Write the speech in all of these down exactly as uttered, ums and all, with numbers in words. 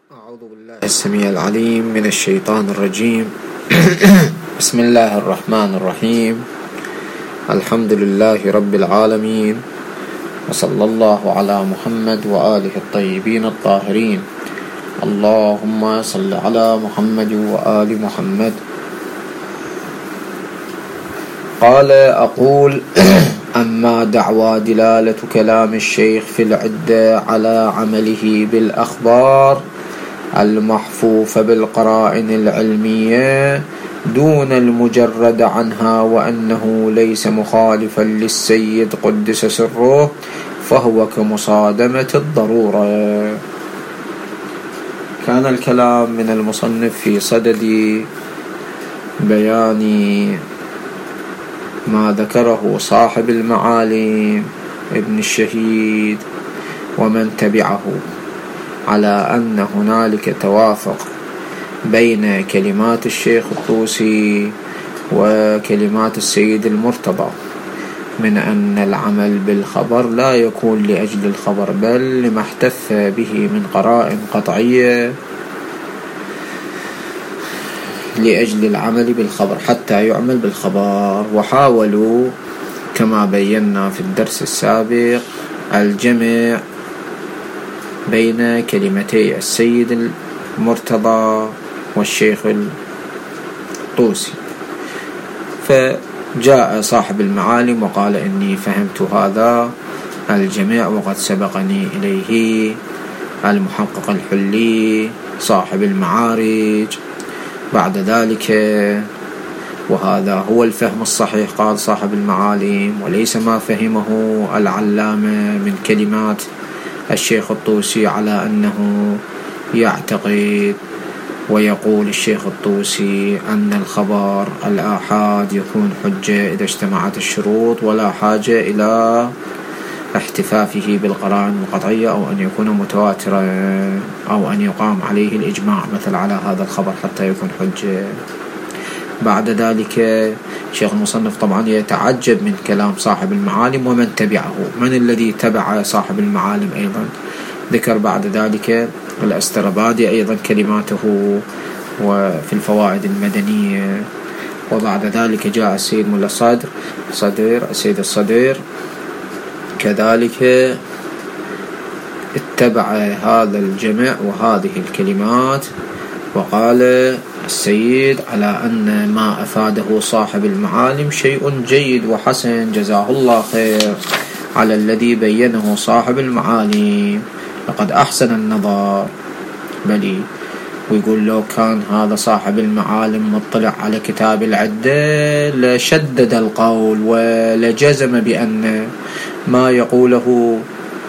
أعوذ بالله السميع العليم من الشيطان الرجيم. بسم الله الرحمن الرحيم. الحمد لله رب العالمين، وصلى الله على محمد وآله الطيبين الطاهرين. اللهم صل على محمد وآل محمد. قال أقول أما دعوى دلالة كلام الشيخ في العدة على عمله بالأخبار المحفوفة بالقرائن العلمية دون المجرد عنها، وأنه ليس مخالفا للسيد قدس سره، فهو كمصادمة الضرورة. كان الكلام من المصنف في صدد بيان ما ذكره صاحب المعالم ابن الشهيد ومن تبعه على أن هنالك توافق بين كلمات الشيخ الطوسي وكلمات السيد المرتضى من أن العمل بالخبر لا يكون لأجل الخبر، بل لما احتف به من قرائن قطعية لأجل العمل بالخبر حتى يعمل بالخبر. وحاولوا كما بينا في الدرس السابق الجمع بين كلمتي السيد المرتضى والشيخ الطوسي، فجاء صاحب المعالم وقال إني فهمت هذا الجميع وقد سبقني إليه المحقق الحلي صاحب المعارج. بعد ذلك وهذا هو الفهم الصحيح، قال صاحب المعالم، وليس ما فهمه العلامة من كلمات الشيخ الطوسي، على أنه يعتقد ويقول الشيخ الطوسي أن الخبر الآحاد يكون حجة إذا اجتمعت الشروط، ولا حاجة إلى احتفافه بالقرائن القطعية أو أن يكون متواترا أو أن يقام عليه الإجماع مثل على هذا الخبر حتى يكون حجة. بعد ذلك شيخ المصنف طبعا يتعجب من كلام صاحب المعالم ومن تبعه. من الذي تبع صاحب المعالم؟ أيضا ذكر بعد ذلك الأسترابادي أيضا كلماته وفي الفوائد المدنية. وبعد ذلك جاء السيد ملا صدر صدر السيد الصدر كذلك اتبع هذا الجمع وهذه الكلمات، وقال السيد على أن ما أفاده صاحب المعالم شيء جيد وحسن، جزاه الله خير على الذي بينه صاحب المعالم، لقد أحسن النظر. بلي ويقول لو كان هذا صاحب المعالم مطلع على كتاب العدة لشدد القول ولجزم بأن ما يقوله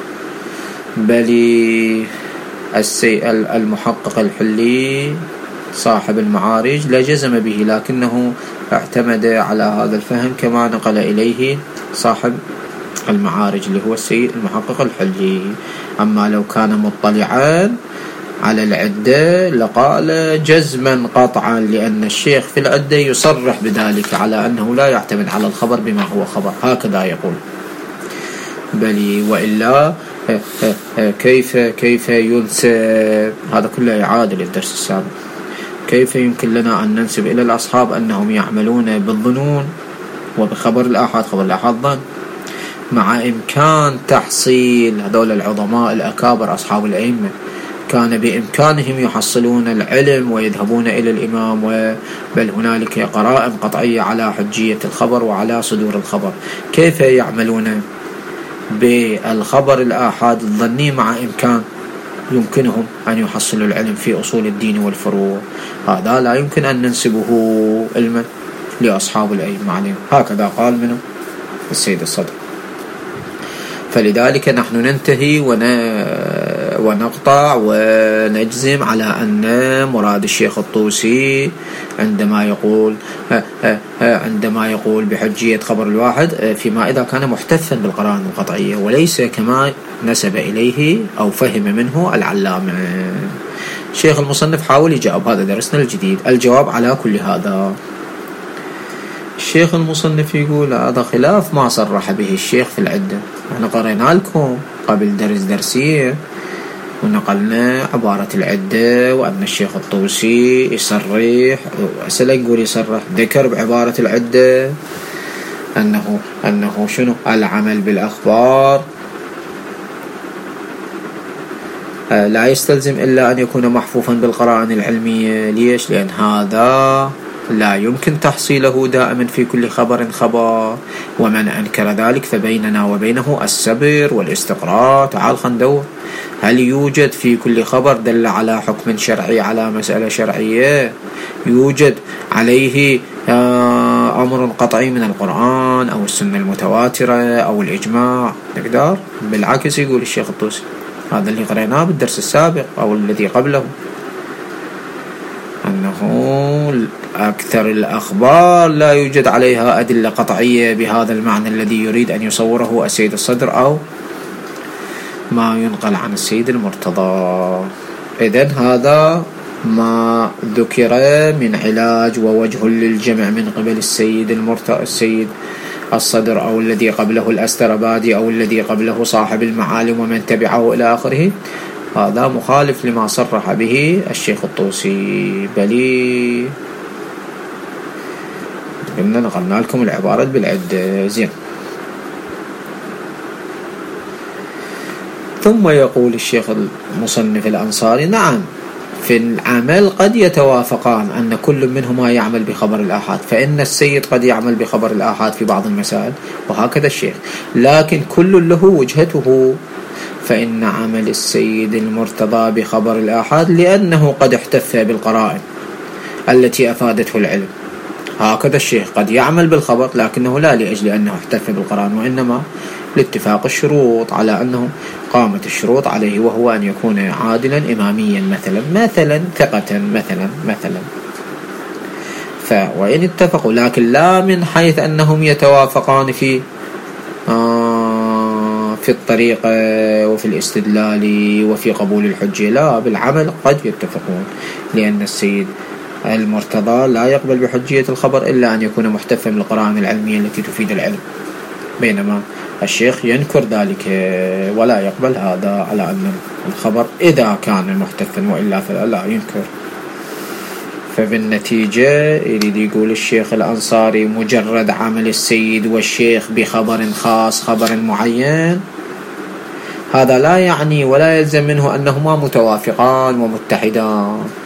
بلي السي المحقق الحلي صاحب المعارج لجزم به، لكنه اعتمد على هذا الفهم كما نقل إليه صاحب المعارج اللي هو السيد المحقق الحلي. أما لو كان مطلعا على العدة لقال جزما قطعا، لأن الشيخ في العدة يصرح بذلك على أنه لا يعتمد على الخبر بما هو خبر، هكذا يقول. بل وإلا كيف كيف ينسب هذا كله إعادة للدرس السابق. كيف يمكن لنا أن ننسب إلى الأصحاب أنهم يعملون بالظنون وبخبر الآحاد؟ خبر الآحاد ظن، مع إمكان تحصيل هذول العظماء الأكابر أصحاب الأئمة كان بإمكانهم يحصلون العلم ويذهبون إلى الإمام، بل هنالك قرائن قطعية على حجية الخبر وعلى صدور الخبر. كيف يعملون بالخبر الآحاد الظني مع إمكان يمكنهم أن يحصلوا العلم في أصول الدين والفروع؟ هذا لا يمكن أن ننسبه علما لأصحاب الأئمة عليهم. هكذا قال منه السيد الصدر. فلذلك نحن ننتهي ونقطع ونجزم على أن مراد الشيخ الطوسي عندما يقول عندما يقول بحجية خبر الواحد فيما إذا كان محتفا بالقرائن القطعية، وليس كما نسب إليه أو فهم منه العلامة. الشيخ المصنف حاول يجاوب، هذا درسنا الجديد، الجواب على كل هذا. الشيخ المصنف يقول هذا خلاف ما صرح به الشيخ في العدة. احنا قرأنا لكم قبل درس درسية ونقلنا عبارة العدة، وأن الشيخ الطوسي يصرح أسأل يقول يصرح ذكر بعبارة العدة أنه أنه شنو العمل بالأخبار لا يستلزم إلا أن يكون محفوفا بالقرائن العلمية. ليش؟ لأن هذا لا يمكن تحصيله دائما في كل خبر خبر، ومن أنكر ذلك فبيننا وبينه الصبر والاستقراء. تعال خندور، هل يوجد في كل خبر دل على حكم شرعي على مسألة شرعية يوجد عليه أمر قطعي من القرآن أو السنة المتواترة أو الإجماع؟ نقدر؟ بالعكس يقول الشيخ الطوسي، هذا اللي قرأناه بالدرس السابق أو الذي قبله، أنه أكثر الأخبار لا يوجد عليها أدلة قطعية بهذا المعنى الذي يريد أن يصوره السيد الصدر أو ما ينقل عن السيد المرتضى. إذن هذا ما ذكر من علاج ووجه للجمع من قبل السيد المرتضى السيد الصدر أو الذي قبله الأسترابادي أو الذي قبله صاحب المعالم ومن تبعه إلى آخره. هذا مخالف لما صرح به الشيخ الطوسي. بلي قلنا نقلنا لكم العبارة بالعدة. زين. ثم يقول الشيخ المصنف الأنصاري: نعم، في العمل قد يتوافقان أن كل منهما يعمل بخبر الآحاد، فإن السيد قد يعمل بخبر الآحاد في بعض المسائل وهكذا الشيخ، لكن كل له وجهته. فإن عمل السيد المرتضى بخبر الآحاد لأنه قد احتف بالقرائن التي أفادته العلم. هكذا الشيخ قد يعمل بالخبر لكنه لا لأجل أنه احتف بالقرآن، وإنما لاتفاق الشروط على أنه قامت الشروط عليه، وهو أن يكون عادلا إماميا مثلا مثلا ثقة مثلا مثلا فوإن اتفقوا، لكن لا من حيث أنهم يتوافقان في آه في الطريقة وفي الاستدلال وفي قبول الحجة، لا، بالعمل قد يتفقون، لأن السيد المرتضى لا يقبل بحجية الخبر إلا أن يكون محتفا بالقرائن العلمية التي تفيد العلم، بينما الشيخ ينكر ذلك ولا يقبل هذا على أن الخبر إذا كان محتفا وإلا فلا ينكر. فبالنتيجة يريد يقول الشيخ الأنصاري: مجرد عمل السيد والشيخ بخبر خاص، خبر معين، هذا لا يعني ولا يلزم منه أنهما متوافقان ومتحدان.